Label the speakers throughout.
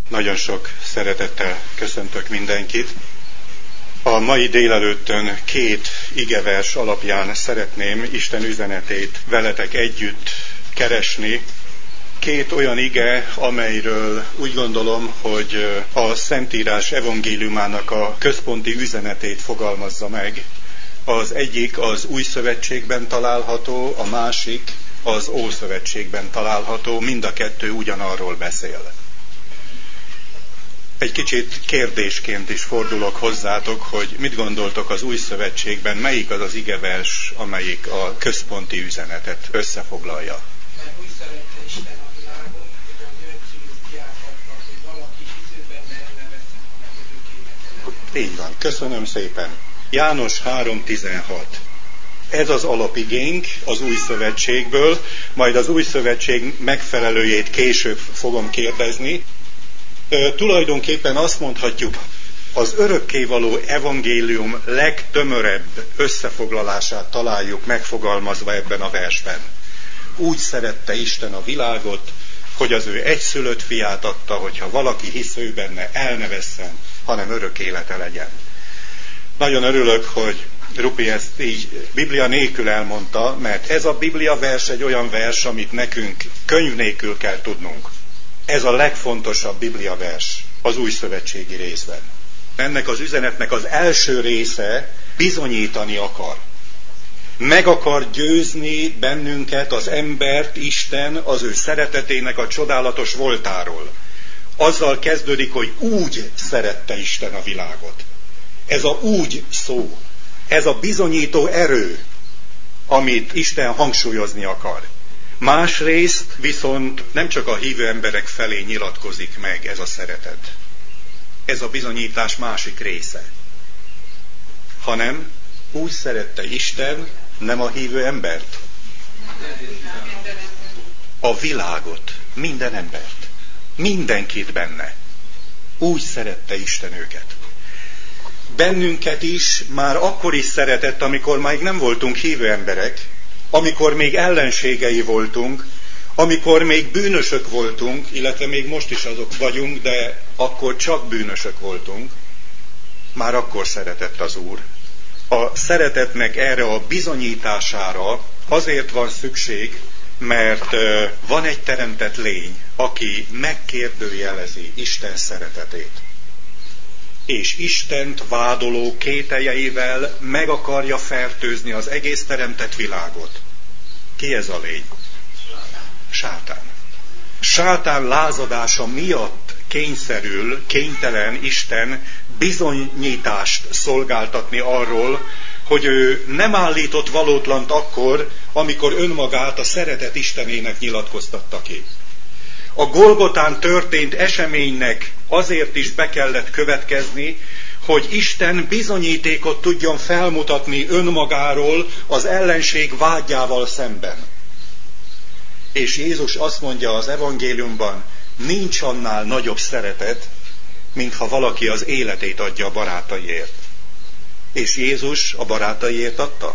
Speaker 1: Nagyon sok szeretettel köszöntök mindenkit. A mai délelőttön két igevers alapján szeretném Isten üzenetét veletek együtt keresni. Két olyan ige, amelyről úgy gondolom, hogy a Szentírás evangéliumának a központi üzenetét fogalmazza meg. Az egyik az Új Szövetségben található, a másik az Ószövetségben található, mind a kettő ugyanarról beszél. Egy kicsit kérdésként is fordulok hozzátok, hogy mit gondoltok az Új Szövetségben, melyik az az igevers, amelyik a központi üzenetet összefoglalja?
Speaker 2: Mert úgy szerette Isten a világot, hogy az öntszülött fiát adta, hogy valaki hitőben ne elnevesszen, hanem örökké.
Speaker 1: Így van, köszönöm szépen. János 3:16. Ez az alapigénk az Új Szövetségből, majd az Új Szövetség megfelelőjét később fogom kérdezni. Tulajdonképpen azt mondhatjuk, az örökkévaló evangélium legtömörebb összefoglalását találjuk megfogalmazva ebben a versben. Úgy szerette Isten a világot, hogy az ő egyszülött fiát adta, hogyha valaki hisz ő benne, el ne vesszen, hanem örök élete legyen. Nagyon örülök, hogy Rupi ezt így Biblia nélkül elmondta, mert ez a Biblia vers egy olyan vers, amit nekünk könyv nélkül kell tudnunk. Ez a legfontosabb Biblia vers az új szövetségi részben. Ennek az üzenetnek az első része bizonyítani akar. Meg akar győzni bennünket, az embert, Isten az ő szeretetének a csodálatos voltáról. Azzal kezdődik, hogy úgy szerette Isten a világot. Ez a úgy szó, ez a bizonyító erő, amit Isten hangsúlyozni akar. Másrészt viszont nem csak a hívő emberek felé nyilatkozik meg ez a szeretet. Ez a bizonyítás másik része. Hanem úgy szerette Isten nem a hívő embert, a világot, minden embert, mindenkit benne. Úgy szerette Isten őket. Bennünket is már akkor is szeretett, amikor még nem voltunk hívő emberek, amikor még ellenségei voltunk, amikor még bűnösök voltunk, illetve még most is azok vagyunk, de akkor csak bűnösök voltunk, már akkor szeretett az Úr. A szeretetnek erre a bizonyítására azért van szükség, mert van egy teremtett lény, aki megkérdőjelezi Isten szeretetét. És Istent vádoló kételjeivel meg akarja fertőzni az egész teremtett világot. Ki ez a lény? Sátán. Sátán lázadása miatt kénytelen Isten bizonyítást szolgáltatni arról, hogy ő nem állított valótlant akkor, amikor önmagát a szeretet Istenének nyilatkoztatta ki. A Golgotán történt eseménynek azért is be kellett következni, hogy Isten bizonyítékot tudjon felmutatni önmagáról az ellenség vádjával szemben. És Jézus azt mondja az evangéliumban, nincs annál nagyobb szeretet, mintha valaki az életét adja a barátaiért. És Jézus a barátaiért adta?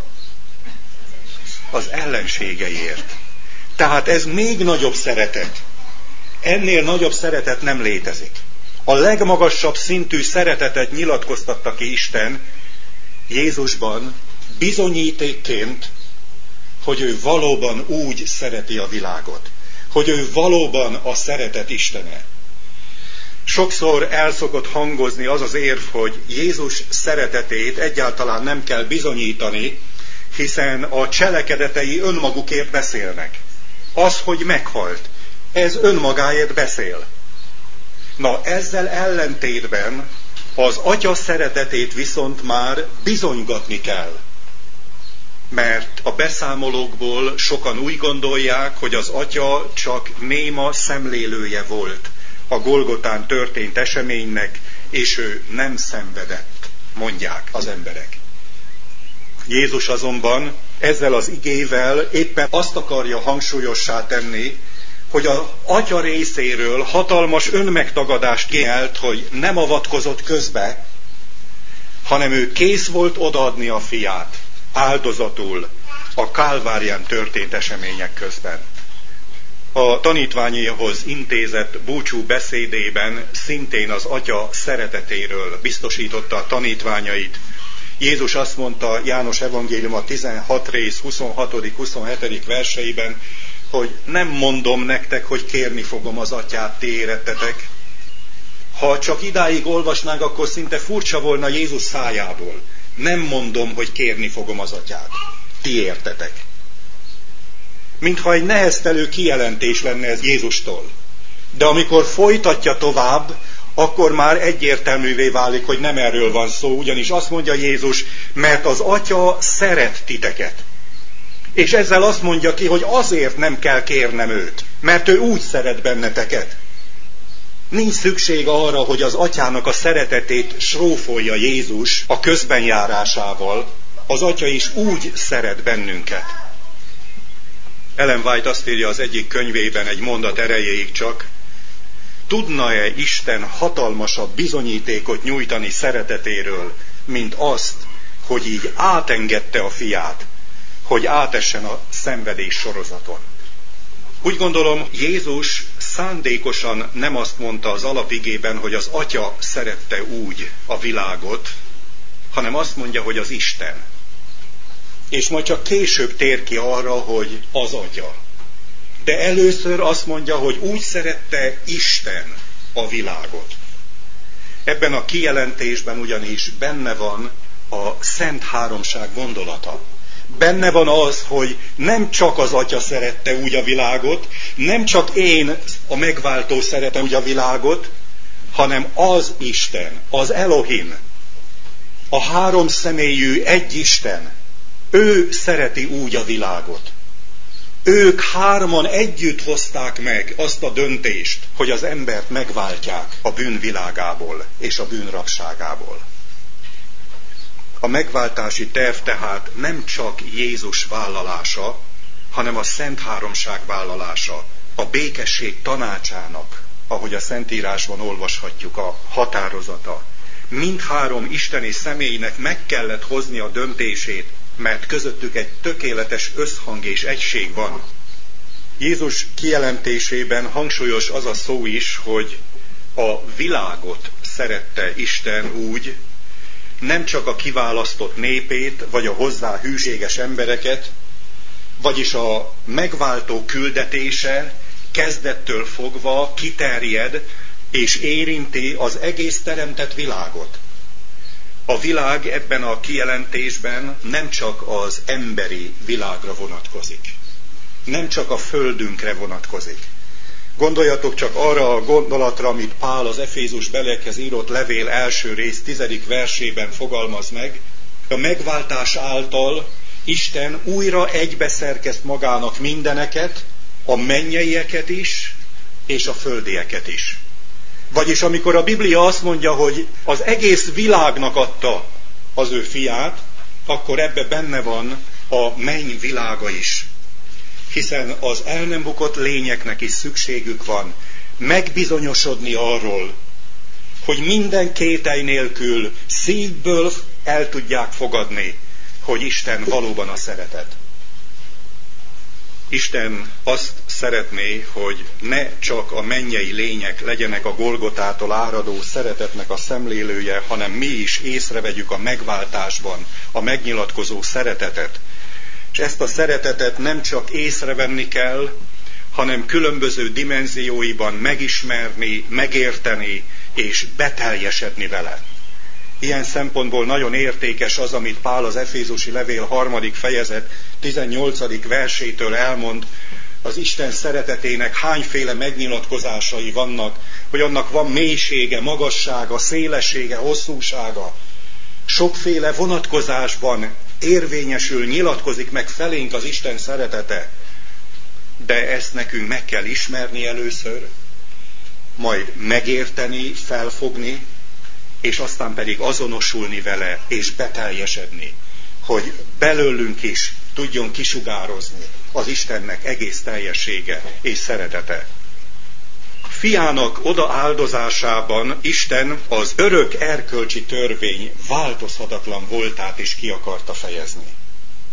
Speaker 1: Az ellenségeiért. Tehát ez még nagyobb szeretet. Ennél nagyobb szeretet nem létezik. A legmagasabb szintű szeretetet nyilatkoztatta ki Isten Jézusban bizonyítékként, hogy ő valóban úgy szereti a világot, hogy ő valóban a szeretet Istene. Sokszor el szokott hangozni az az érv, hogy Jézus szeretetét egyáltalán nem kell bizonyítani, hiszen a cselekedetei önmagukért beszélnek. Az, hogy meghalt, ez önmagáért beszél. Na, ezzel ellentétben az Atya szeretetét viszont már bizonygatni kell. Mert a beszámolókból sokan úgy gondolják, hogy az Atya csak néma szemlélője volt a Golgotán történt eseménynek, és ő nem szenvedett, mondják az emberek. Jézus azonban ezzel az igével éppen azt akarja hangsúlyossá tenni, hogy az Atya részéről hatalmas önmegtagadást kielt, hogy nem avatkozott közbe, hanem ő kész volt odaadni a fiát áldozatul a Kálvárián történt események közben. A tanítványaihoz intézett búcsú beszédében szintén az Atya szeretetéről biztosította a tanítványait. Jézus azt mondta János evangéliuma 16 rész 26.-27. verseiben, hogy nem mondom nektek, hogy kérni fogom az Atyát, ti érettetek. Ha csak idáig olvasnánk, akkor szinte furcsa volna Jézus szájából. Nem mondom, hogy kérni fogom az Atyát, ti értetek. Mintha egy neheztelő kijelentés lenne ez Jézustól. De amikor folytatja tovább, akkor már egyértelművé válik, hogy nem erről van szó, ugyanis azt mondja Jézus, mert az Atya szeret titeket. És ezzel azt mondja ki, hogy azért nem kell kérnem őt, mert ő úgy szeret benneteket. Nincs szükség arra, hogy az Atyának a szeretetét srófolja Jézus a közbenjárásával. Az Atya is úgy szeret bennünket. Ellen White azt írja az egyik könyvében egy mondat erejéig csak, tudna-e Isten hatalmasabb bizonyítékot nyújtani szeretetéről, mint azt, hogy így átengedte a fiát, hogy átessen a szenvedés sorozaton. Úgy gondolom, Jézus szándékosan nem azt mondta az alapigében, hogy az Atya szerette úgy a világot, hanem azt mondja, hogy az Isten. És majd csak később tér ki arra, hogy az Atya. De először azt mondja, hogy úgy szerette Isten a világot. Ebben a kijelentésben ugyanis benne van a Szent Háromság gondolata. Benne van az, hogy nem csak az Atya szerette úgy a világot, nem csak én, a megváltó szeretem úgy a világot, hanem az Isten, az Elohim, a három személyű egy Isten, ő szereti úgy a világot. Ők hárman együtt hozták meg azt a döntést, hogy az embert megváltják a bűnvilágából és a bűnrabságából. A megváltási terv tehát nem csak Jézus vállalása, hanem a Szent Háromság vállalása, a békesség tanácsának, ahogy a Szentírásban olvashatjuk, a határozata. Mindhárom isteni személynek meg kellett hozni a döntését, mert közöttük egy tökéletes összhang és egység van. Jézus kijelentésében hangsúlyos az a szó is, hogy a világot szerette Isten úgy, nem csak a kiválasztott népét, vagy a hozzá hűséges embereket, vagyis a megváltó küldetése kezdettől fogva kiterjed és érinti az egész teremtett világot. A világ ebben a kijelentésben nem csak az emberi világra vonatkozik, nem csak a földünkre vonatkozik. Gondoljatok csak arra a gondolatra, amit Pál az Efézus beliekhez írott levél első rész 10. versében fogalmaz meg. A megváltás által Isten újra egybeszerkezt magának mindeneket, a mennyeieket is, és a földieket is. Vagyis amikor a Biblia azt mondja, hogy az egész világnak adta az ő fiát, akkor ebbe benne van a menny világa is. Hiszen az el nem bukott lényeknek is szükségük van megbizonyosodni arról, hogy minden kételj nélkül szívből el tudják fogadni, hogy Isten valóban a szeretet. Isten azt szeretné, hogy ne csak a mennyei lények legyenek a Golgotától áradó szeretetnek a szemlélője, hanem mi is észrevegyük a megváltásban a megnyilatkozó szeretetet. És ezt a szeretetet nem csak észrevenni kell, hanem különböző dimenzióiban megismerni, megérteni és beteljesedni vele. Ilyen szempontból nagyon értékes az, amit Pál az Efézusi levél 3. fejezet 18. versétől elmond, az Isten szeretetének hányféle megnyilatkozásai vannak, hogy annak van mélysége, magassága, szélessége, hosszúsága. Sokféle vonatkozásban érvényesül, nyilatkozik meg felénk az Isten szeretete. De ezt nekünk meg kell ismerni először, majd megérteni, felfogni, és aztán pedig azonosulni vele, és beteljesedni, hogy belőlünk is tudjon kisugározni az Istennek egész teljessége és szeretete. Fiának odaáldozásában Isten az örök erkölcsi törvény változhatatlan voltát is ki akarta fejezni.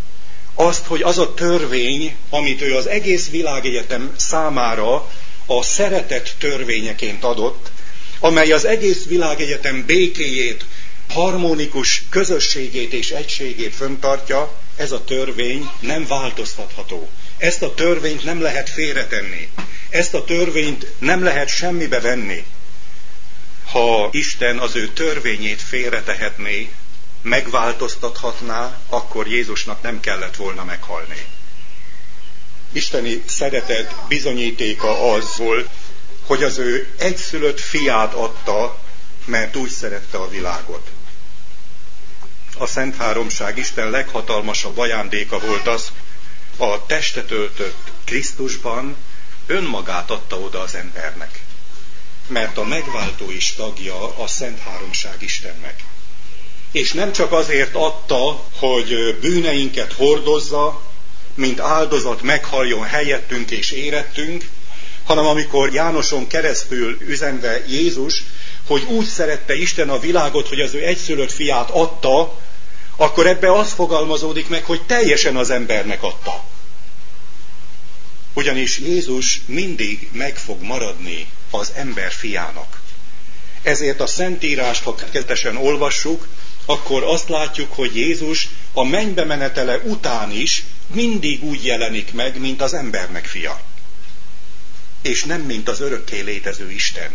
Speaker 1: azt, hogy az a törvény, amit ő az egész világegyetem számára a szeretet törvényeként adott, amely az egész világegyetem békéjét, harmonikus közösségét és egységét fenntartja, ez a törvény nem változtatható. Ezt a törvényt nem lehet félretenni. Ezt a törvényt nem lehet semmibe venni. Ha Isten az ő törvényét félretehetné, megváltoztathatná, akkor Jézusnak nem kellett volna meghalni. Isteni szeretet bizonyítéka az volt, hogy az ő egyszülött fiát adta, mert úgy szerette a világot. A Szent Háromság Isten leghatalmasabb ajándéka volt az, a testet öltött Krisztusban önmagát adta oda az embernek. Mert a megváltó is tagja a Szent Háromság Istennek. És nem csak azért adta, hogy bűneinket hordozza, mint áldozat meghaljon helyettünk és érettünk, hanem amikor Jánoson keresztül üzenve Jézus, hogy úgy szerette Isten a világot, hogy az ő egyszülött fiát adta, akkor ebbe az fogalmazódik meg, hogy teljesen az embernek adta. Ugyanis Jézus mindig meg fog maradni az ember fiának. Ezért a Szentírást, ha kezdetesen olvassuk, akkor azt látjuk, hogy Jézus a mennybe menetele után is mindig úgy jelenik meg, mint az embernek fia. És nem mint az örökké létező Isten.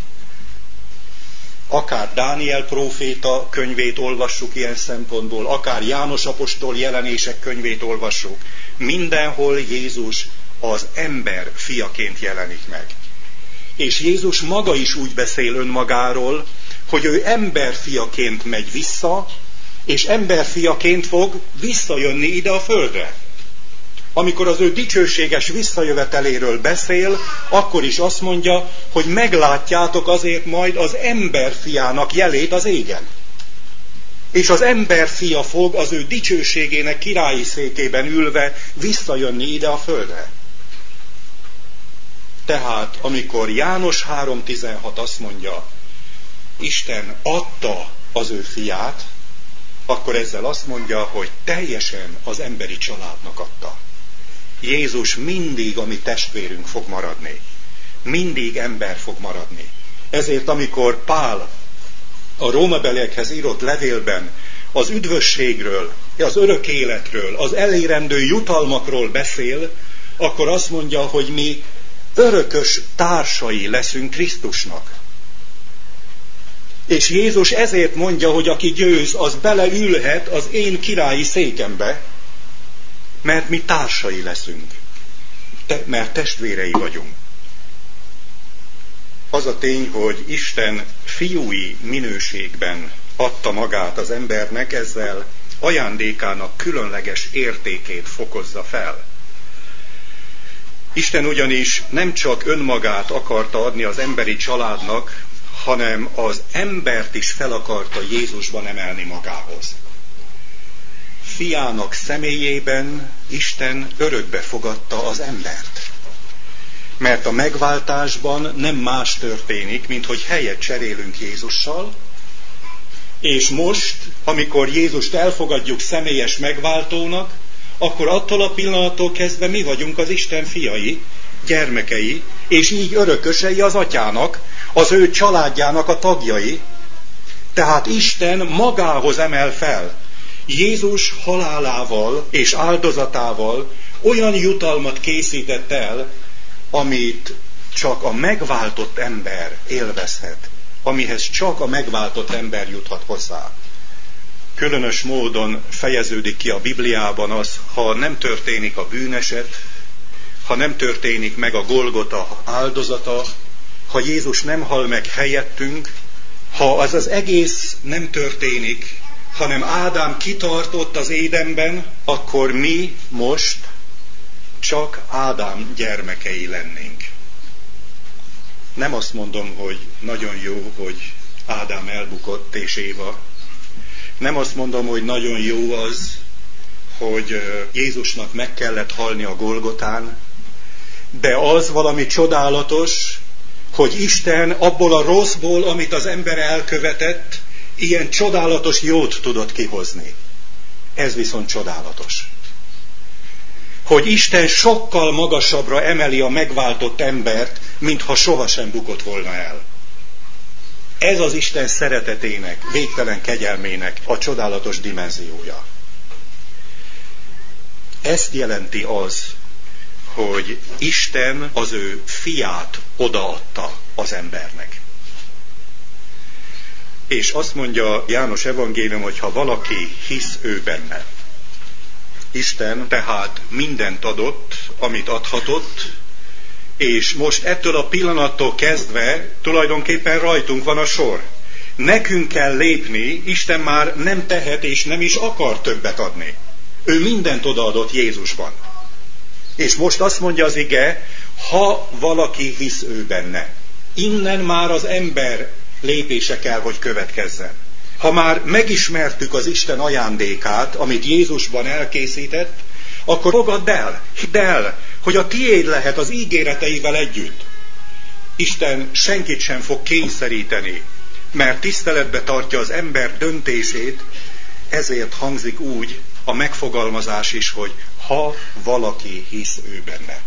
Speaker 1: Akár Dániel próféta könyvét olvassuk ilyen szempontból, akár János apostol jelenések könyvét olvassuk, mindenhol Jézus az ember fiaként jelenik meg. És Jézus maga is úgy beszél önmagáról, hogy ő emberfiaként megy vissza, és emberfiaként fog visszajönni ide a földre. Amikor az ő dicsőséges visszajöveteléről beszél, akkor is azt mondja, hogy meglátjátok azért majd az emberfiának jelét az égen. És az emberfia fog az ő dicsőségének királyi székében ülve visszajönni ide a földre. Tehát, amikor János 3.16 azt mondja, Isten adta az ő fiát, akkor ezzel azt mondja, hogy teljesen az emberi családnak adta. Jézus mindig a mi testvérünk fog maradni. Mindig ember fog maradni. Ezért, amikor Pál a rómabeliekhez írott levélben az üdvösségről, az örök életről, az elérendő jutalmakról beszél, akkor azt mondja, hogy mi örökös társai leszünk Krisztusnak. És Jézus ezért mondja, hogy aki győz, az beleülhet az én királyi székembe, mert mi társai leszünk, mert testvérei vagyunk. Az a tény, hogy Isten fiúi minőségben adta magát az embernek, ezzel ajándékának különleges értékét fokozza fel. Isten ugyanis nem csak önmagát akarta adni az emberi családnak, hanem az embert is fel akarta Jézusban emelni magához. Fiának személyében Isten örökbe fogadta az embert. Mert a megváltásban nem más történik, mint hogy helyet cserélünk Jézussal, és most, amikor Jézust elfogadjuk személyes megváltónak, akkor attól a pillanattól kezdve mi vagyunk az Isten fiai, gyermekei, és így örökösei az atyának, az ő családjának a tagjai. Tehát Isten magához emel fel. Jézus halálával és áldozatával olyan jutalmat készített el, amit csak a megváltott ember élvezhet, amihez csak a megváltott ember juthat hozzá. Különös módon fejeződik ki a Bibliában az, ha nem történik a bűneset, ha nem történik meg a Golgota áldozata, ha Jézus nem hal meg helyettünk, ha az az egész nem történik, hanem Ádám kitartott az Édenben, akkor mi most csak Ádám gyermekei lennénk. Nem azt mondom, hogy nagyon jó, hogy Ádám elbukott és Éva. Nem azt mondom, hogy nagyon jó az, hogy Jézusnak meg kellett halni a Golgotán, de az valami csodálatos, hogy Isten abból a rosszból, amit az ember elkövetett, ilyen csodálatos jót tudott kihozni. Ez viszont csodálatos. hogy Isten sokkal magasabbra emeli a megváltott embert, mintha sohasem bukott volna el. Ez az Isten szeretetének, végtelen kegyelmének a csodálatos dimenziója. Ezt jelenti az, hogy Isten az ő fiát odaadta az embernek. És azt mondja János evangélium, hogy ha valaki hisz ő benne. Isten tehát mindent adott, amit adhatott, és most ettől a pillanattól kezdve tulajdonképpen rajtunk van a sor. Nekünk kell lépni, Isten már nem tehet és nem is akar többet adni. Ő mindent odaadott Jézusban. És most azt mondja az ige, ha valaki hisz ő benne. Innen már az ember lépése kell, hogy következzen. Ha már megismertük az Isten ajándékát, amit Jézusban elkészített, akkor fogadd el, hidd el, hogy a tiéd lehet az ígéreteivel együtt. Isten senkit sem fog kényszeríteni, mert tiszteletbe tartja az ember döntését, ezért hangzik úgy a megfogalmazás is, hogy ha valaki hisz ő benne.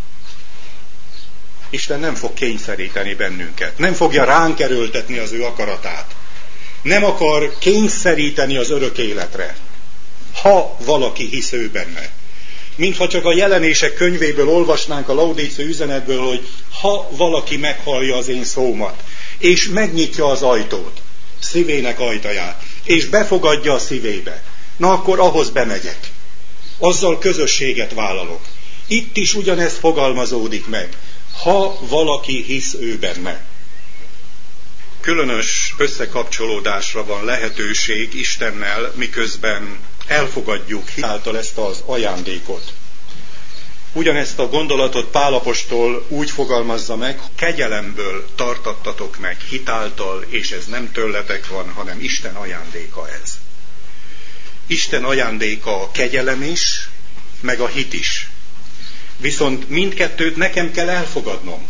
Speaker 1: Isten nem fog kényszeríteni bennünket, nem fogja ránk erőltetni az ő akaratát. Nem akar kényszeríteni az örök életre, ha valaki hisz ő benne. Mintha csak a Jelenések könyvéből olvasnánk a Laudíciai üzenetből, hogy ha valaki meghallja az én szómat, és megnyitja az ajtót, szívének ajtaját, és befogadja a szívébe, na akkor ahhoz bemegyek. Azzal közösséget vállalok. Itt is ugyanezt fogalmazódik meg. Ha valaki hisz ő benne. Különös összekapcsolódásra van lehetőség Istennel, miközben elfogadjuk hitáltal ezt az ajándékot. Ugyanezt a gondolatot Pál apostol úgy fogalmazza meg, kegyelemből tartattatok meg hitáltal, és ez nem tőletek van, hanem Isten ajándéka ez. Isten ajándéka a kegyelem is, meg a hit is. Viszont mindkettőt nekem kell elfogadnom.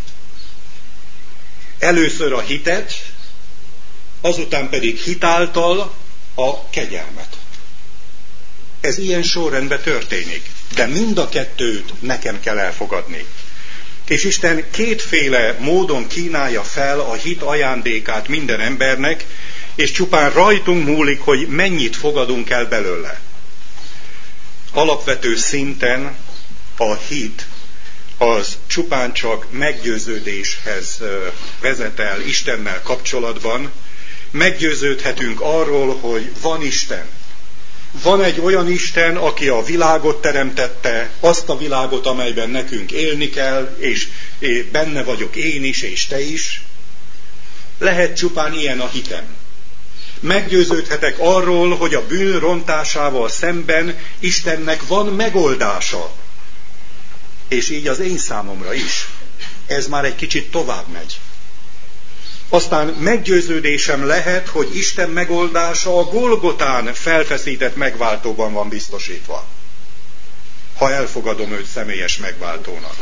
Speaker 1: Először a hitet, azután pedig hitáltal a kegyelmet. Ez ilyen sorrendben történik, de mind a kettőt nekem kell elfogadni. És Isten kétféle módon kínálja fel a hit ajándékát minden embernek, és csupán rajtunk múlik, hogy mennyit fogadunk el belőle. Alapvető szinten a hit az csupán csak meggyőződéshez vezet el Istennel kapcsolatban. Meggyőződhetünk arról, hogy van Isten. Van egy olyan Isten, aki a világot teremtette, azt a világot, amelyben nekünk élni kell, és benne vagyok én is, és te is. Lehet csupán ilyen a hitem. Meggyőződhetek arról, hogy a bűn rontásával szemben Istennek van megoldása. És így az én számomra is. Ez már egy kicsit tovább megy. Aztán meggyőződésem lehet, hogy Isten megoldása a Golgotán felfeszített megváltóban van biztosítva. Ha elfogadom őt személyes megváltónak.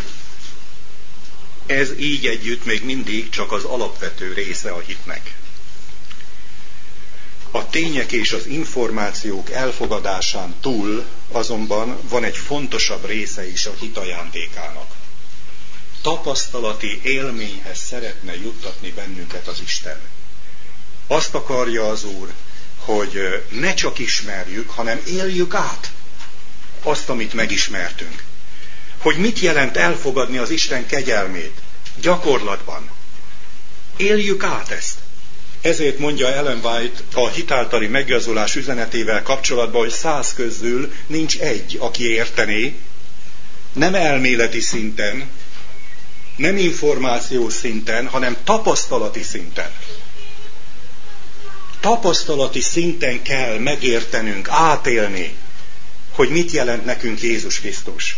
Speaker 1: Ez így együtt még mindig csak az alapvető része a hitnek. A tények és az információk elfogadásán túl azonban van egy fontosabb része is a hit ajándékának. Tapasztalati élményhez szeretne juttatni bennünket az Isten. Azt akarja az Úr, hogy ne csak ismerjük, hanem éljük át azt, amit megismertünk. Hogy mit jelent elfogadni az Isten kegyelmét gyakorlatban. Éljük át ezt. Ezért mondja Ellen White a hitáltali megigazulás üzenetével kapcsolatban, hogy 100 közül nincs egy, aki értené, nem elméleti szinten, nem információs szinten, hanem tapasztalati szinten. Tapasztalati szinten kell megértenünk, átélni, hogy mit jelent nekünk Jézus Krisztus.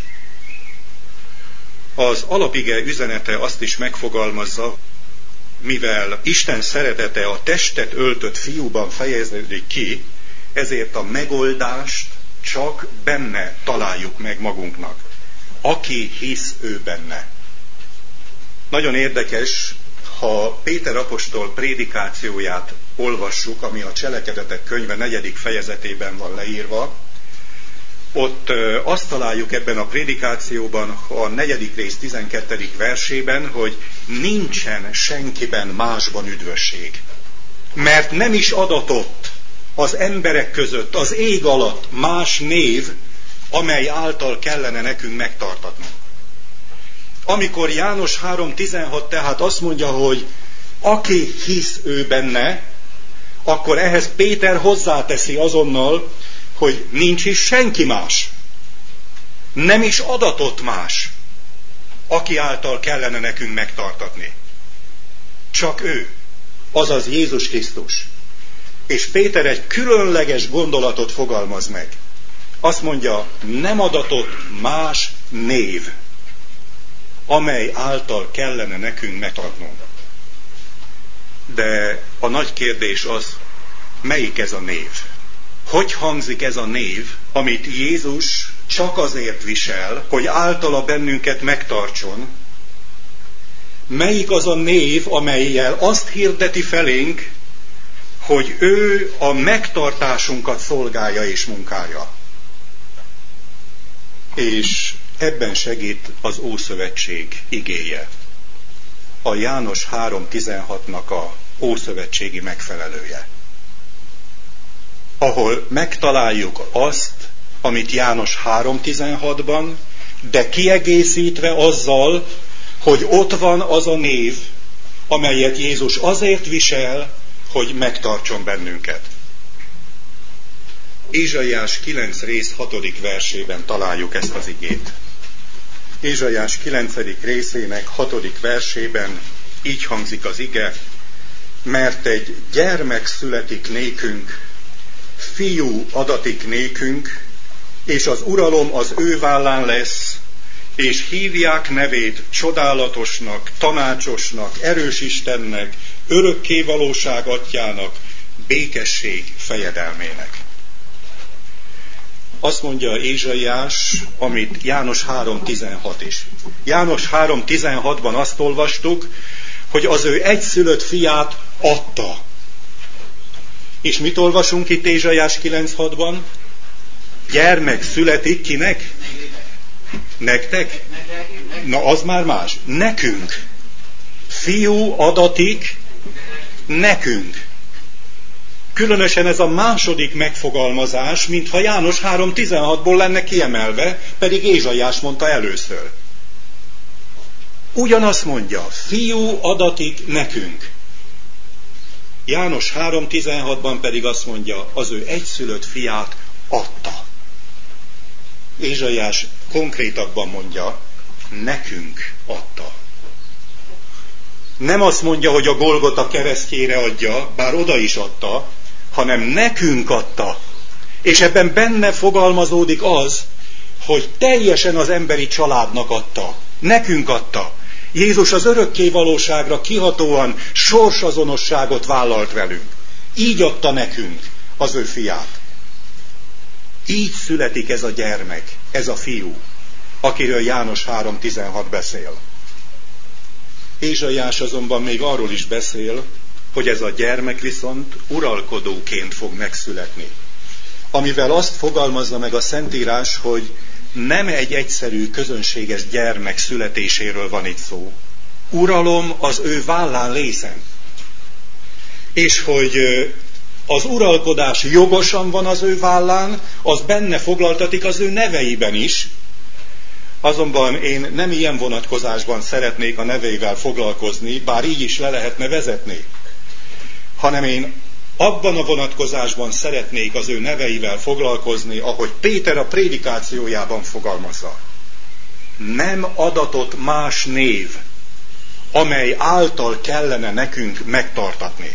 Speaker 1: Az alapige üzenete azt is megfogalmazza, mivel Isten szeretete a testet öltött fiúban fejeződik ki, ezért a megoldást csak benne találjuk meg magunknak. Aki hisz ő benne. Nagyon érdekes, ha Péter apostol prédikációját olvassuk, ami a Cselekedetek könyve 4. fejezetében van leírva, ott azt találjuk ebben a prédikációban, a 4. rész 12. versében, hogy nincsen senkiben másban üdvösség. Mert nem is adatott az emberek között, az ég alatt más név, amely által kellene nekünk megtartatnunk. Amikor János 3.16 tehát azt mondja, hogy aki hisz ő benne, akkor ehhez Péter hozzáteszi azonnal, hogy nincs is senki más. Nem is adatott más, aki által kellene nekünk megtartatni. Csak ő, azaz Jézus Krisztus. És Péter egy különleges gondolatot fogalmaz meg. Azt mondja, nem adatott más név, amely által kellene nekünk megtartnunk. De a nagy kérdés az, melyik ez a név? Hogy hangzik ez a név, amit Jézus csak azért visel, hogy általa bennünket megtartson? Melyik az a név, amellyel azt hirdeti felénk, hogy ő a megtartásunkat szolgálja és munkálja? És ebben segít az Ószövetség igéje. A János 3.16-nak a ószövetségi megfelelője. Ahol megtaláljuk azt, amit János 3.16-ban, de kiegészítve azzal, hogy ott van az a név, amelyet Jézus azért visel, hogy megtartson bennünket. Ézsaiás 9. rész 6. versében találjuk ezt az igét. Ézsaiás 9. részének 6. versében így hangzik az ige, mert egy gyermek születik nékünk, fiú adatik nékünk, és az uralom az ő vállán lesz, és hívják nevét csodálatosnak, tanácsosnak, erős Istennek, örökké valóság atyának, békesség fejedelmének. Azt mondja Ézsaiás, amit János 3.16 is. János 3.16-ban azt olvastuk, hogy az ő egyszülött fiát adta. És mit olvasunk itt Ézsaiás 9.6-ban? Gyermek születik kinek? Nektek? Na az már más. Nekünk. Fiú adatik nekünk. Különösen ez a második megfogalmazás, mintha János 3.16-ból lenne kiemelve, pedig Ézsaiás mondta először. Ugyanazt mondja, fiú adatik nekünk. János 3.16-ban pedig azt mondja, az ő egyszülött fiát adta. Ézsaiás konkrétabban mondja, nekünk adta. Nem azt mondja, hogy a Golgota keresztjére adja, bár oda is adta, hanem nekünk adta. És ebben benne fogalmazódik az, hogy teljesen az emberi családnak adta. Nekünk adta. Jézus az örökké valóságra kihatóan sorsazonosságot vállalt velünk. Így adta nekünk az ő fiát. Így születik ez a gyermek, ez a fiú, akiről János 3.16 beszél. Ézsaiás azonban még arról is beszél, hogy ez a gyermek viszont uralkodóként fog megszületni. Amivel azt fogalmazza meg a Szentírás, hogy nem egy egyszerű, közönséges gyermek születéséről van itt szó. Uralom az ő vállán lészen. És hogy az uralkodás jogosan van az ő vállán, az benne foglaltatik az ő neveiben is. Azonban én nem ilyen vonatkozásban szeretnék a neveivel foglalkozni, bár így is le lehetne vezetni, hanem én abban a vonatkozásban szeretnék az ő neveivel foglalkozni, ahogy Péter a prédikációjában fogalmazza. Nem adatott más név, amely által kellene nekünk megtartatni.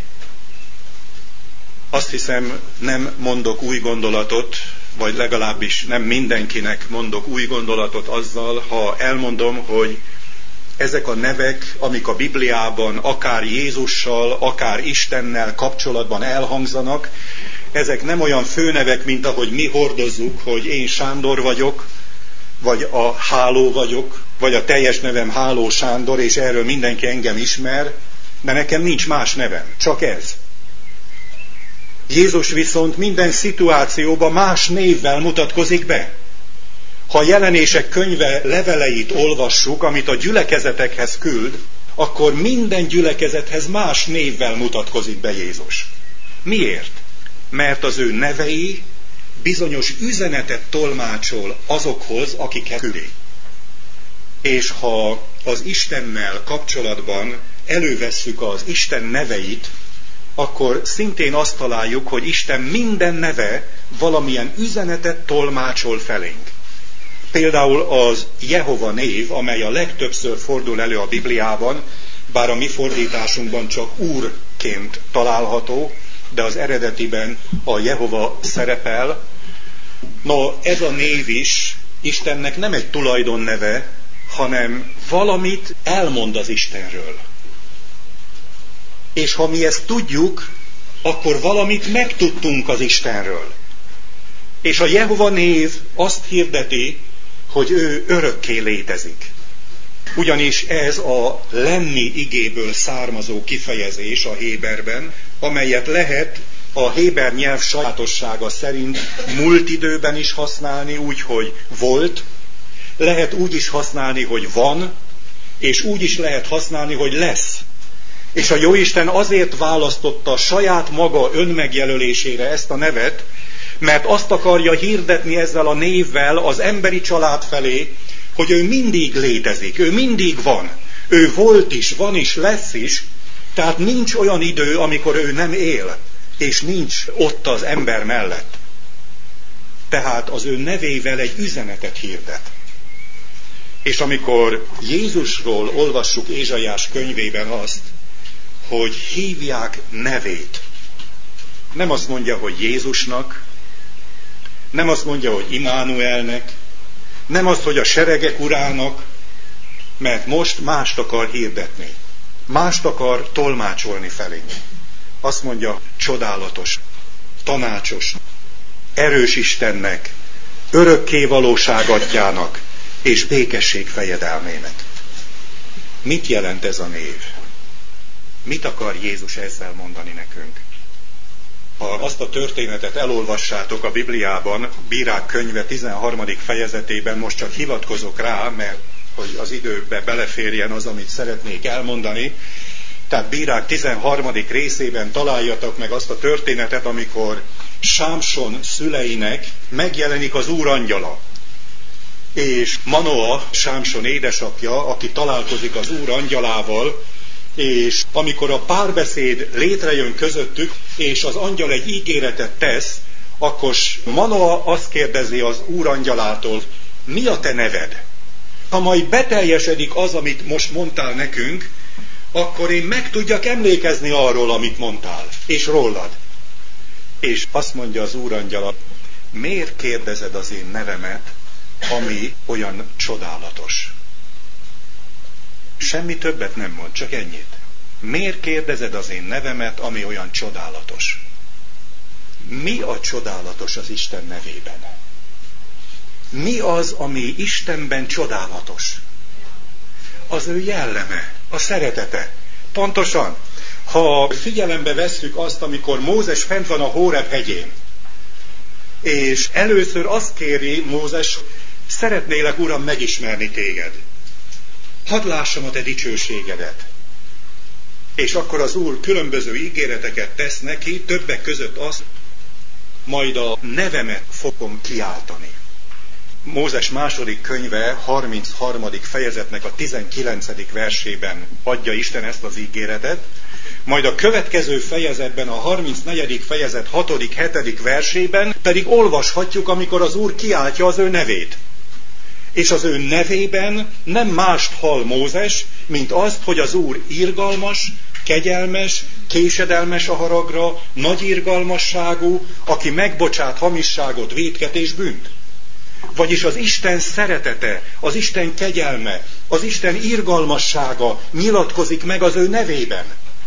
Speaker 1: Azt hiszem, nem mondok új gondolatot, vagy legalábbis nem mindenkinek mondok új gondolatot azzal, ha elmondom, hogy ezek a nevek, amik a Bibliában akár Jézussal, akár Istennel kapcsolatban elhangzanak, ezek nem olyan főnevek, mint ahogy mi hordozzuk, hogy én Sándor vagyok, vagy a Háló vagyok, vagy a teljes nevem Háló Sándor, és erről mindenki engem ismer, de nekem nincs más nevem, csak ez. Jézus viszont minden szituációban más névvel mutatkozik be. Ha a Jelenések könyve leveleit olvassuk, amit a gyülekezetekhez küld, akkor minden gyülekezethez más névvel mutatkozik be Jézus. Miért? Mert az ő nevei bizonyos üzenetet tolmácsol azokhoz, akikhez küldi. És ha az Istennel kapcsolatban elővesszük az Isten neveit, akkor szintén azt találjuk, hogy Isten minden neve valamilyen üzenetet tolmácsol felénk. Például az Jehova név, amely a legtöbbször fordul elő a Bibliában, bár a mi fordításunkban csak Úrként található, de az eredetiben a Jehova szerepel. No, ez a név is Istennek nem egy tulajdonneve, hanem valamit elmond az Istenről. És ha mi ezt tudjuk, akkor valamit megtudtunk az Istenről. És a Jehova név azt hirdeti, hogy ő örökké létezik. Ugyanis ez a lenni igéből származó kifejezés a héberben, amelyet lehet a héber nyelv sajátossága szerint múlt időben is használni, úgy, hogy volt, lehet úgy is használni, hogy van, és úgy is lehet használni, hogy lesz. És a Jóisten azért választotta saját maga önmegjelölésére ezt a nevet, mert azt akarja hirdetni ezzel a névvel az emberi család felé, hogy ő mindig létezik, ő mindig van. Ő volt is, van is, lesz is, tehát nincs olyan idő, amikor ő nem él, és nincs ott az ember mellett. Tehát az ő nevével egy üzenetet hirdet. És amikor Jézusról olvassuk Ézsaiás könyvében azt, hogy hívják nevét, nem azt mondja, hogy Jézusnak, nem azt mondja, hogy Immanuelnek, nem azt, hogy a seregek urának, mert most mást akar hirdetni. Mást akar tolmácsolni felénk. Azt mondja, csodálatos, tanácsos, erős Istennek, örökké valóság atyának és békesség fejedelmének. Mit jelent ez a név? Mit akar Jézus ezzel mondani nekünk? Ha azt a történetet elolvassátok a Bibliában, Bírák könyve 13. fejezetében, most csak hivatkozok rá, mert hogy az időbe beleférjen az, amit szeretnék elmondani. Tehát Bírák 13. részében találjatok meg azt a történetet, amikor Sámson szüleinek megjelenik az Úr angyala. És Manoa, Sámson édesapja, aki találkozik az Úr angyalával, és amikor a párbeszéd létrejön közöttük, és az angyal egy ígéretet tesz, akkor Manoa azt kérdezi az Úr angyalától, mi a te neved? Ha majd beteljesedik az, amit most mondtál nekünk, akkor én meg tudjak emlékezni arról, amit mondtál, és rólad. És azt mondja az Úr angyala, miért kérdezed az én nevemet, ami olyan csodálatos? Semmi többet nem mond, csak ennyit. Miért kérdezed az én nevemet, ami olyan csodálatos? Mi a csodálatos az Isten nevében? Mi az, ami Istenben csodálatos? Az ő jelleme, a szeretete. Pontosan, ha figyelembe vesszük azt, amikor Mózes fent van a Hóreb hegyén, és először azt kéri Mózes, szeretnélek, Uram, megismerni téged. Hadd lássam a te dicsőségedet. És akkor az Úr különböző ígéreteket tesz neki, többek között azt, majd a nevemet fogom kiáltani. Mózes második könyve 33. fejezetnek a 19. versében adja Isten ezt az ígéretet, majd a következő fejezetben, a 34. fejezet 6., 7. versében pedig olvashatjuk, amikor az Úr kiáltja az ő nevét. És az ő nevében nem mást hall Mózes, mint azt, hogy az Úr irgalmas, kegyelmes, késedelmes a haragra, nagy irgalmasságú, aki megbocsát hamisságot, vétket és bűnt. Vagyis az Isten szeretete, az Isten kegyelme, az Isten irgalmassága nyilatkozik meg az ő nevében.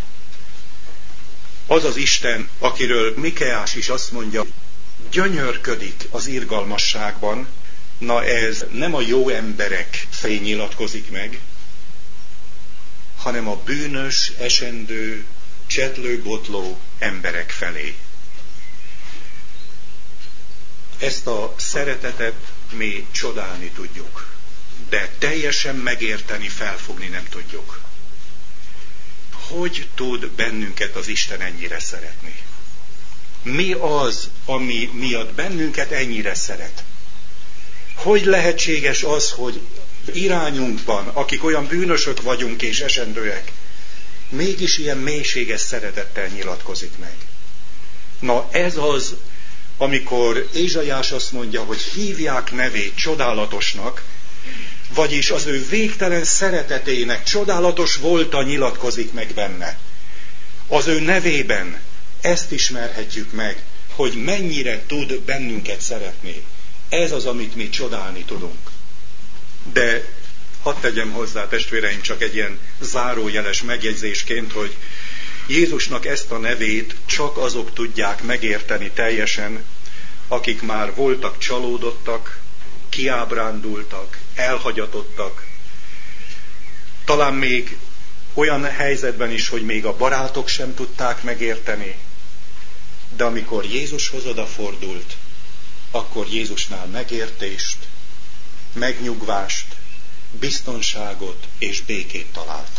Speaker 1: Az az Isten, akiről Mikeás is azt mondja, gyönyörködik az irgalmasságban, na ez nem a jó emberek felé nyilatkozik meg, hanem a bűnös, esendő, csetlő-botló emberek felé. Ezt a szeretetet mi csodálni tudjuk, de teljesen megérteni, felfogni nem tudjuk. Hogy tud bennünket az Isten ennyire szeretni? Mi az, ami miatt bennünket ennyire szeret? Hogy lehetséges az, hogy irányunkban, akik olyan bűnösök vagyunk és esendőek, mégis ilyen mélységes szeretettel nyilatkozik meg? Na ez az, amikor Ézsaiás azt mondja, hogy hívják nevét csodálatosnak, vagyis az ő végtelen szeretetének csodálatos volta nyilatkozik meg benne. Az ő nevében ezt ismerhetjük meg, hogy mennyire tud bennünket szeretni. Ez az, amit mi csodálni tudunk. De hadd tegyem hozzá, testvéreim, csak egy ilyen zárójeles megjegyzésként, hogy Jézusnak ezt a nevét csak azok tudják megérteni teljesen, akik már voltak csalódottak, kiábrándultak, elhagyatottak. Talán még olyan helyzetben is, hogy még a barátok sem tudták megérteni. De amikor Jézushoz odafordult, akkor Jézusnál megértést, megnyugvást, biztonságot és békét talált.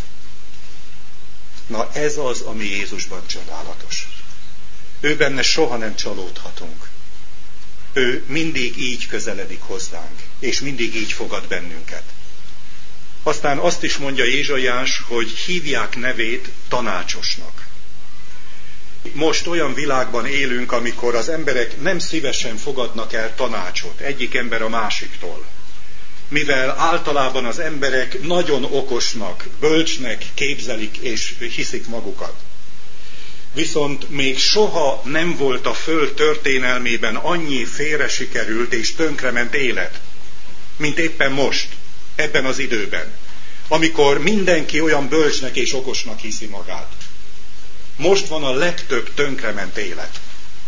Speaker 1: Na ez az, ami Jézusban csodálatos. Ő benne soha nem csalódhatunk. Ő mindig így közeledik hozzánk, és mindig így fogad bennünket. Aztán azt is mondja Ézsaiás, hogy hívják nevét tanácsosnak. Most olyan világban élünk, amikor az emberek nem szívesen fogadnak el tanácsot egyik ember a másiktól. Mivel általában az emberek nagyon okosnak, bölcsnek képzelik és hiszik magukat. Viszont még soha nem volt a föld történelmében annyi félre sikerült és tönkrement élet, mint éppen most, ebben az időben, amikor mindenki olyan bölcsnek és okosnak hiszi magát. Most van a legtöbb tönkrement élet.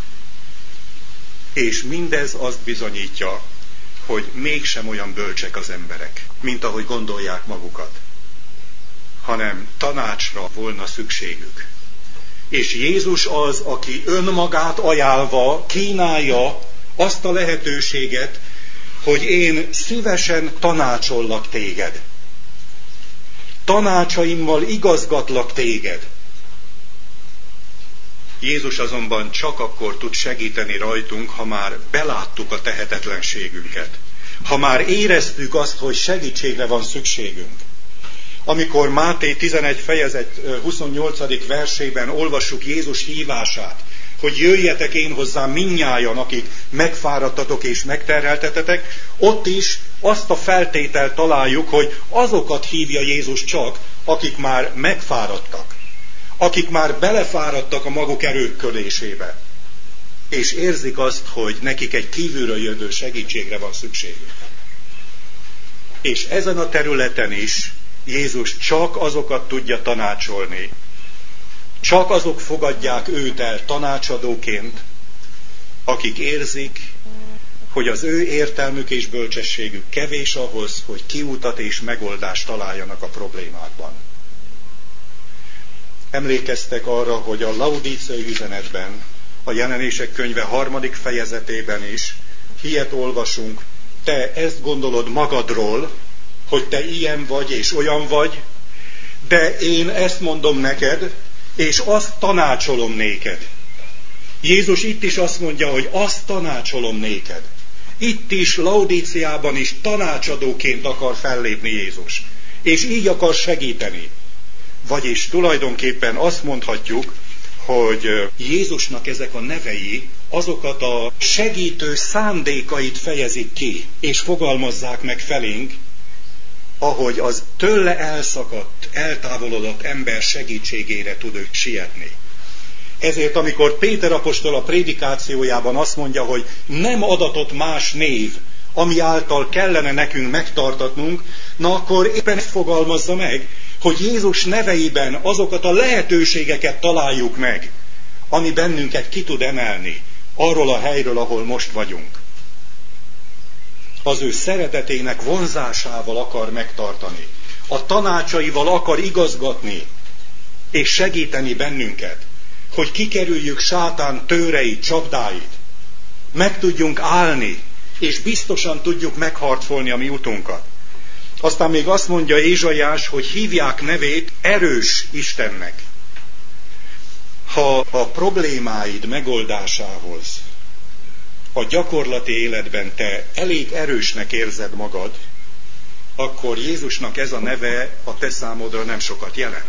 Speaker 1: És mindez azt bizonyítja, hogy mégsem olyan bölcsek az emberek, mint ahogy gondolják magukat, hanem tanácsra volna szükségük. És Jézus az, aki önmagát ajánlva kínálja azt a lehetőséget, hogy én szívesen tanácsollak téged. Tanácsaimmal igazgatlak téged. Jézus azonban csak akkor tud segíteni rajtunk, ha már beláttuk a tehetetlenségünket. Ha már éreztük azt, hogy segítségre van szükségünk. Amikor Máté 11 fejezet 28. versében olvassuk Jézus hívását, hogy jöjjetek én hozzám mindnyájan, akik megfáradtatok és megterheltetetek, ott is azt a feltételt találjuk, hogy azokat hívja Jézus csak, akik már megfáradtak, akik már belefáradtak a maguk erőkölésébe, és érzik azt, hogy nekik egy kívülről jövő segítségre van szükségük. És ezen a területen is Jézus csak azokat tudja tanácsolni, csak azok fogadják őt el tanácsadóként, akik érzik, hogy az ő értelmük és bölcsességük kevés ahhoz, hogy kiutat és megoldást találjanak a problémákban. Emlékeztek arra, hogy a Laudíciai üzenetben, a Jelenések könyve 3. fejezetében is ilyet olvasunk, te ezt gondolod magadról, hogy te ilyen vagy és olyan vagy, de én ezt mondom neked, és azt tanácsolom néked. Jézus itt is azt mondja, hogy azt tanácsolom néked. Itt is, Laudíciában is tanácsadóként akar fellépni Jézus. És így akar segíteni. Vagyis tulajdonképpen azt mondhatjuk, hogy Jézusnak ezek a nevei azokat a segítő szándékait fejezik ki, és fogalmazzák meg felénk, ahogy az tőle elszakadt, eltávolodott ember segítségére tud ő sietni. Ezért, amikor Péter apostol a prédikációjában azt mondja, hogy nem adatott más név, ami által kellene nekünk megtartatnunk, na akkor éppen ezt fogalmazza meg, hogy Jézus neveiben azokat a lehetőségeket találjuk meg, ami bennünket ki tud emelni arról a helyről, ahol most vagyunk. Az ő szeretetének vonzásával akar megtartani. A tanácsaival akar igazgatni és segíteni bennünket, hogy kikerüljük sátán tőreit, csapdáit. Meg tudjunk állni és biztosan tudjuk megharcolni a mi utunkat. Aztán még azt mondja Ézsaiás, hogy hívják nevét erős Istennek. Ha a problémáid megoldásához a gyakorlati életben te elég erősnek érzed magad, akkor Jézusnak ez a neve a te számodra nem sokat jelent.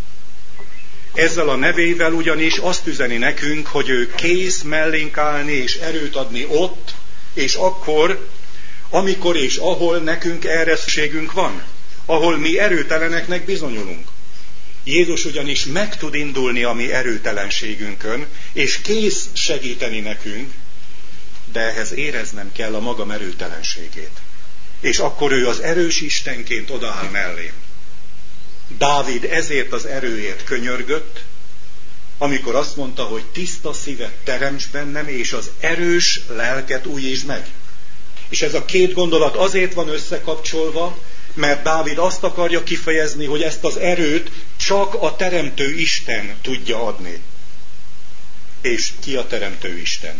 Speaker 1: Ezzel a nevével ugyanis azt üzeni nekünk, hogy ő kész mellénk állni és erőt adni ott, és akkor, amikor és ahol nekünk erre szükségünk van, ahol mi erőteleneknek bizonyulunk. Jézus ugyanis meg tud indulni a mi erőtelenségünkön, és kész segíteni nekünk, de ehhez éreznem kell a magam erőtelenségét. És akkor ő az erős Istenként odaáll mellém. Dávid ezért az erőért könyörgött, amikor azt mondta, hogy tiszta szívet teremts bennem, és az erős lelket újítsd meg. És ez a két gondolat azért van összekapcsolva, mert Dávid azt akarja kifejezni, hogy ezt az erőt csak a teremtő Isten tudja adni. És ki a teremtő Isten?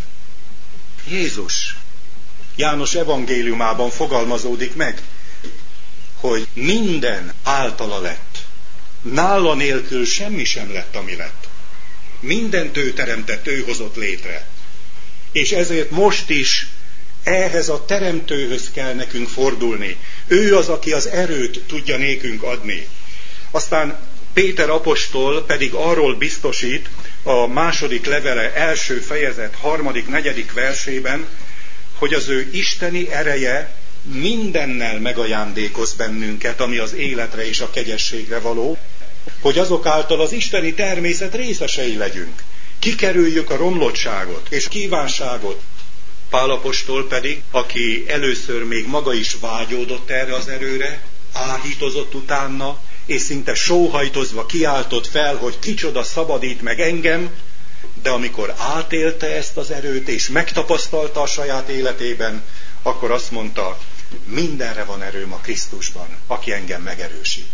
Speaker 1: Jézus. János evangéliumában fogalmazódik meg, hogy minden általa lett. Nála nélkül semmi sem lett, ami lett. Mindent ő teremtett, ő hozott létre. És ezért most is ehhez a teremtőhöz kell nekünk fordulni. Ő az, aki az erőt tudja nékünk adni. Aztán Péter apostol pedig arról biztosít a második levele első fejezet 3.-4. versében, hogy az ő isteni ereje mindennel megajándékoz bennünket, ami az életre és a kegyességre való, hogy azok által az isteni természet részesei legyünk. Kikerüljük a romlottságot és kívánságot. Pál apostol pedig, aki először még maga is vágyódott erre az erőre, áhítozott utána, és szinte sóhajtozva kiáltott fel, hogy kicsoda szabadít meg engem, de amikor átélte ezt az erőt, és megtapasztalta a saját életében, akkor azt mondta, mindenre van erőm a Krisztusban, aki engem megerősít.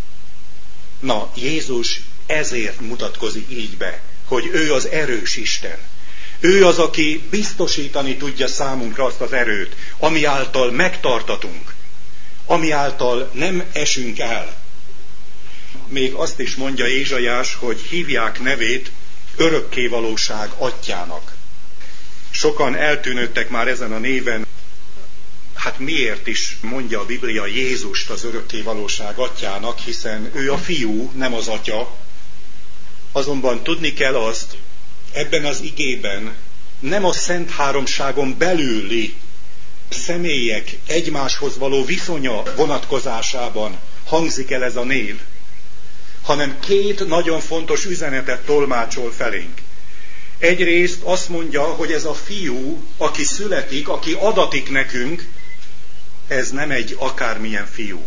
Speaker 1: Na, Jézus ezért mutatkozik így be, hogy ő az erős Isten. Ő az, aki biztosítani tudja számunkra azt az erőt, ami által megtartatunk, ami által nem esünk el. Még azt is mondja Ézsaiás, hogy hívják nevét örökkévalóság atyának. Sokan eltűnődtek már ezen a néven. Hát miért is mondja a Biblia Jézust az örökkévalóság atyának, hiszen ő a fiú, nem az atya. Azonban tudni kell azt, ebben az igében nem a Szent Háromságon belüli személyek egymáshoz való viszonya vonatkozásában hangzik el ez a név, hanem két nagyon fontos üzenetet tolmácsol felénk. Egyrészt azt mondja, hogy ez a fiú, aki születik, aki adatik nekünk, ez nem egy akármilyen fiú.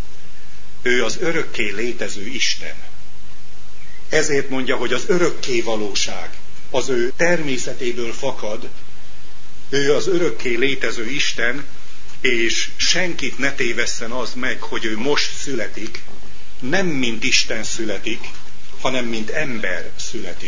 Speaker 1: Ő az örökké létező Isten. Ezért mondja, hogy az örökké valóság az ő természetéből fakad, ő az örökké létező Isten, és senkit ne tévesszen az meg, hogy ő most születik, nem mint Isten születik, hanem mint ember születik.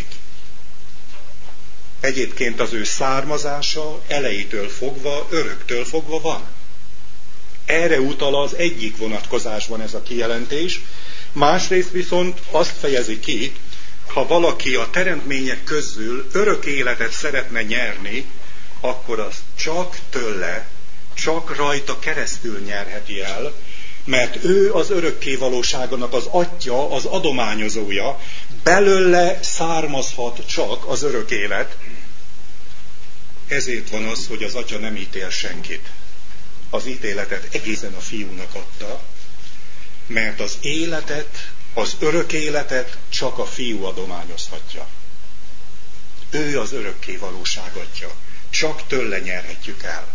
Speaker 1: Egyébként az ő származása elejétől fogva, öröktől fogva van. Erre utal az egyik vonatkozásban ez a kijelentés, másrészt viszont azt fejezi ki, ha valaki a teremtmények közül örök életet szeretne nyerni, akkor az csak tőle, csak rajta keresztül nyerheti el, mert ő az örökkévalóságonak az atya, az adományozója, belőle származhat csak az örök élet. Ezért van az, hogy az atya nem ítél senkit. Az ítéletet egészen a fiúnak adta, mert az életet, az örök életet csak a fiú adományozhatja. Ő az örökkévalóság atya. Csak tőle nyerhetjük el.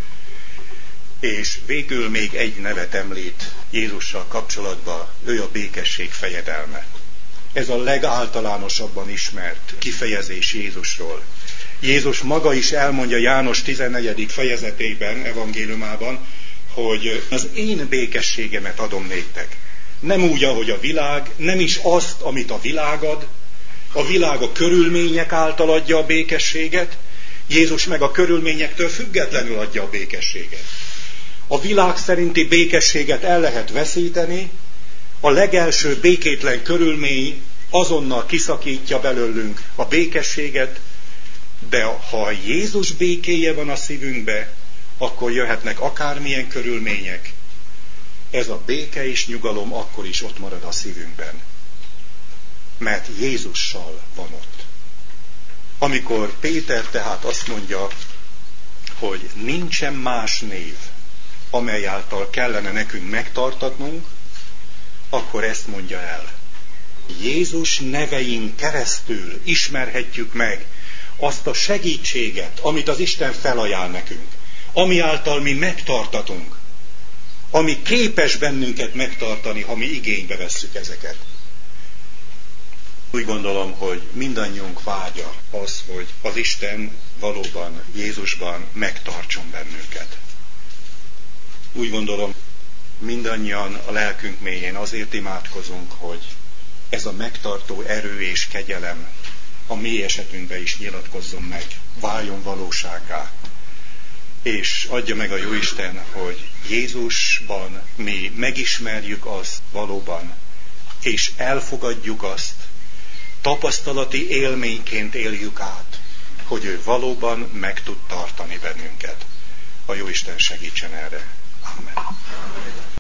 Speaker 1: És végül még egy nevet említ Jézussal kapcsolatban, ő a békesség fejedelme. Ez a legáltalánosabban ismert kifejezés Jézusról. Jézus maga is elmondja János 14. fejezetében, evangéliumában, hogy az én békességemet adom néktek. Nem úgy, ahogy a világ, nem is azt, amit a világ ad. A világ a körülmények által adja a békességet, Jézus meg a körülményektől függetlenül adja a békességet. A világ szerinti békességet el lehet veszíteni, a legelső békétlen körülmény azonnal kiszakítja belőlünk a békességet, de ha Jézus békéje van a szívünkbe, akkor jöhetnek akármilyen körülmények. Ez a béke és nyugalom akkor is ott marad a szívünkben. Mert Jézussal van ott. Amikor Péter tehát azt mondja, hogy nincsen más név, amely által kellene nekünk megtartatnunk, akkor ezt mondja el. Jézus nevein keresztül ismerhetjük meg azt a segítséget, amit az Isten felajánl nekünk, ami által mi megtartatunk, ami képes bennünket megtartani, ha mi igénybe vesszük ezeket. Úgy gondolom, hogy mindannyiunk vágya az, hogy az Isten valóban Jézusban megtartson bennünket. Úgy gondolom, mindannyian a lelkünk mélyén azért imádkozunk, hogy ez a megtartó erő és kegyelem a mi esetünkben is nyilatkozzon meg, váljon valósággá. És adja meg a Jóisten, hogy Jézusban mi megismerjük azt valóban, és elfogadjuk azt, tapasztalati élményként éljük át, hogy ő valóban meg tud tartani bennünket. A Jóisten segítsen erre. Amen.